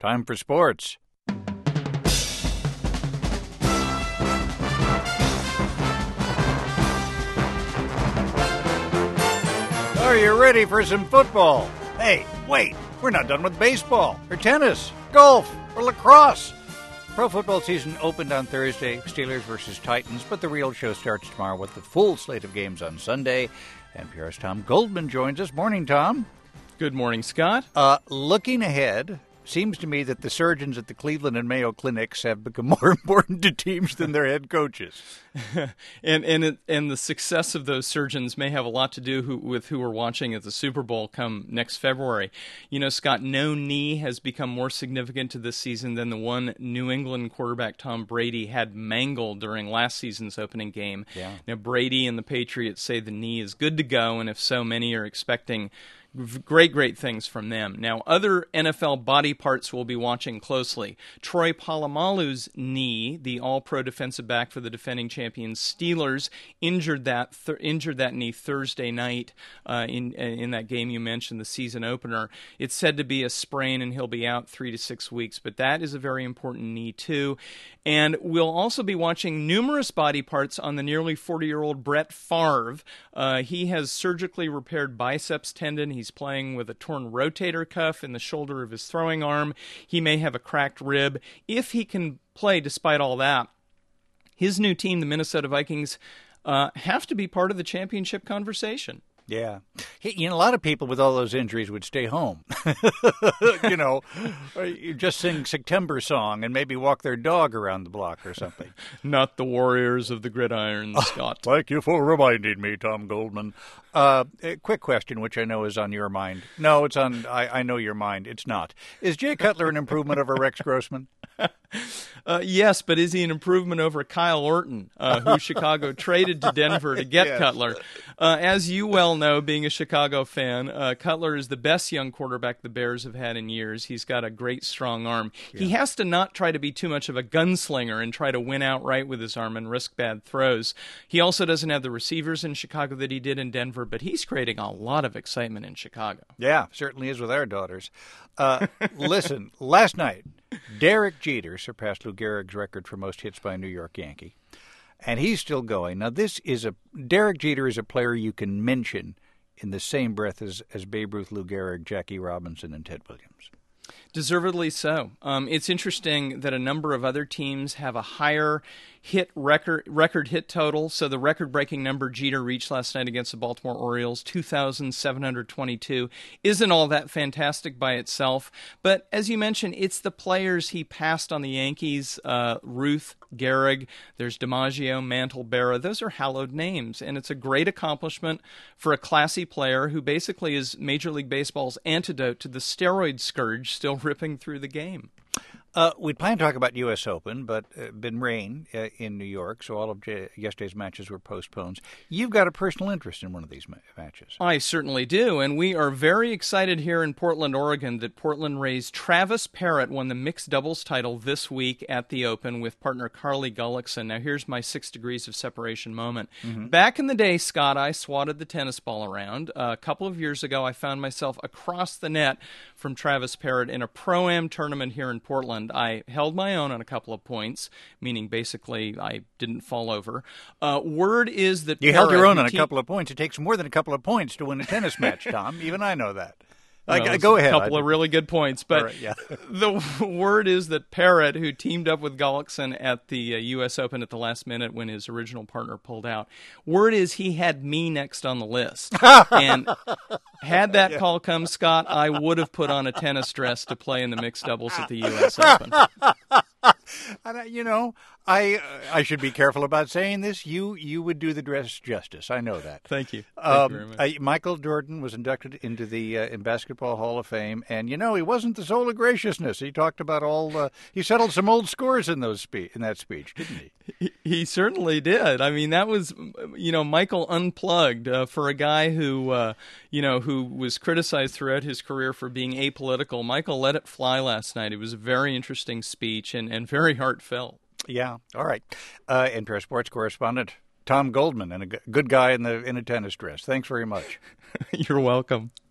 time for sports. Are you ready for some football? Hey, wait, we're not done with baseball, or tennis, golf, or lacrosse. Pro football season opened on Thursday, Steelers versus Titans, but the real show starts tomorrow with the full slate of games on Sunday. NPR's Tom Goldman joins us. Morning, Tom. Good morning, Scott. Looking ahead, seems to me that the surgeons at the Cleveland and Mayo clinics have become more important to teams than their head coaches. and the success of those surgeons may have a lot to do with who we're watching at the Super Bowl come next February. You know, Scott, no knee has become more significant to this season than the one New England quarterback Tom Brady had mangled during last season's opening game. Yeah. Now, Brady and the Patriots say the knee is good to go, and if so, many are expecting great things from them. Now, other NFL body parts we'll be watching closely. Troy Polamalu's knee, the all-pro defensive back for the defending champions Steelers, injured that knee Thursday night in that game you mentioned, the season opener. It's said to be a sprain, and he'll be out 3 to 6 weeks, but that is a very important knee, too. And we'll also be watching numerous body parts on the nearly 40-year-old Brett Favre. He has surgically repaired biceps tendon. He's playing with a torn rotator cuff in the shoulder of his throwing arm. He may have a cracked rib. If he can play despite all that, his new team, the Minnesota Vikings, have to be part of the championship conversation. Yeah. You know, a lot of people with all those injuries would stay home. You know, you just sing September song and maybe walk their dog around the block or something. Not the warriors of the gridiron, Scott. Thank you for reminding me, Tom Goldman. A quick question, which I know is on your mind. No, it's on, I know your mind. It's not. Is Jay Cutler an improvement over Rex Grossman? Yes, but is he an improvement over Kyle Orton, who Chicago traded to Denver to get Cutler? As you well know, being a Chicago fan, Cutler is the best young quarterback the Bears have had in years. He's got a great, strong arm. Yeah. He has to not try to be too much of a gunslinger and try to win outright with his arm and risk bad throws. He also doesn't have the receivers in Chicago that he did in Denver, but he's creating a lot of excitement in Chicago. Yeah, certainly is with our daughters. Listen, last night, Derek Jeter surpassed Lou Gehrig's record for most hits by a New York Yankee, and he's still going. Now, Derek Jeter is a player you can mention in the same breath as Babe Ruth, Lou Gehrig, Jackie Robinson, and Ted Williams. Deservedly so. It's interesting that a number of other teams have a higher record hit total. So the record-breaking number Jeter reached last night against the Baltimore Orioles, 2,722, isn't all that fantastic by itself. But as you mentioned, it's the players he passed on the Yankees, Ruth, Gehrig, there's DiMaggio, Mantle, Berra. Those are hallowed names, and it's a great accomplishment for a classy player who basically is Major League Baseball's antidote to the steroid scourge still ripping through the game. We'd plan to talk about U.S. Open, but been rain in New York, so all of yesterday's matches were postponed. You've got a personal interest in one of these matches. I certainly do, and we are very excited here in Portland, Oregon, that Portland Rays Travis Parrott won the mixed doubles title this week at the Open with partner Carly Gullickson. Now, here's my 6 degrees of separation moment. Mm-hmm. Back in the day, Scott, I swatted the tennis ball around. A couple of years ago, I found myself across the net from Travis Parrott in a Pro-Am tournament here in Portland. I held my own on a couple of points, meaning basically I didn't fall over. Word is that you held your own on a couple of points. It takes more than a couple of points to win a tennis match, Tom. Even I know that. Go ahead. A couple of really good points. But right, yeah. The word is that Parrott, who teamed up with Gullickson at the U.S. Open at the last minute when his original partner pulled out, word is he had me next on the list. And had that call come, Scott, I would have put on a tennis dress to play in the mixed doubles at the U.S. Open. You know, I should be careful about saying this. You would do the dress justice. I know that. Thank you. Thank you very much. Michael Jordan was inducted into the in Basketball Hall of Fame, and you know he wasn't the soul of graciousness. He talked about he settled some old scores in that speech, didn't he? He certainly did. I mean, that was Michael unplugged for a guy who who was criticized throughout his career for being apolitical. Michael let it fly last night. It was a very interesting speech and very heartfelt. Yeah. All right. NPR sports correspondent Tom Goldman, and a good guy in a tennis dress. Thanks very much. You're welcome.